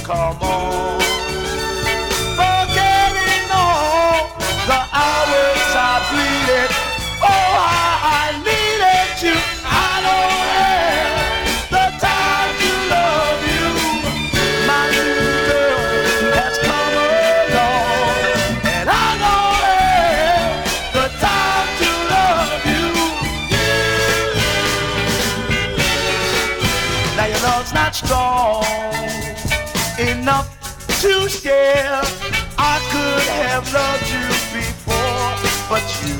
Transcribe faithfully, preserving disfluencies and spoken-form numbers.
come on. Forgetting all the hours I bleeded. Oh, how I needed you. I don't have the time to love you. My new girl has come along, and I don't have the time to love you. Now your love's not strong enough to share. I could have loved you before, but you